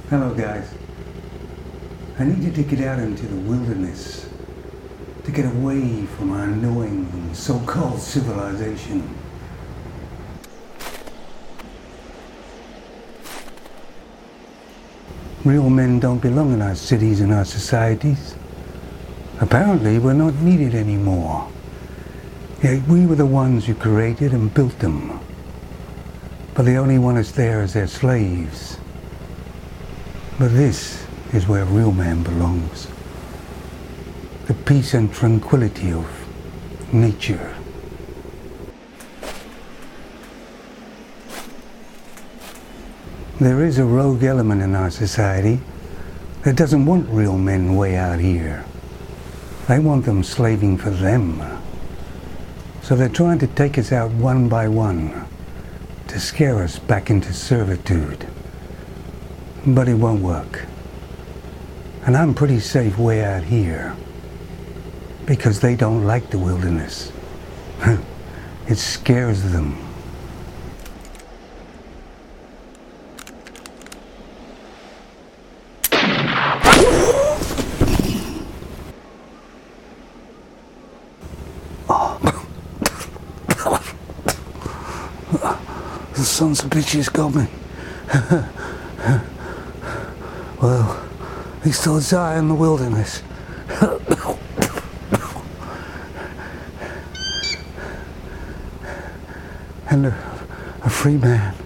Hello, guys. I need you to get out into the wilderness, to get away from our annoying so-called civilization. Real men don't belong in our cities and our societies. Apparently, we're not needed anymore. Yet we were the ones who created and built them. But they only want us there as their slaves. But this is where real man belongs. The peace and tranquility of nature. There is a rogue element in our society that doesn't want real men way out here. They want them slaving for them. So they're trying to take us out one by one, to scare us back into servitude. But it won't work. And I'm pretty safe way out here, because they don't like the wilderness. It scares them. The sons of bitches got me. Well, they still die in the wilderness. And a free man.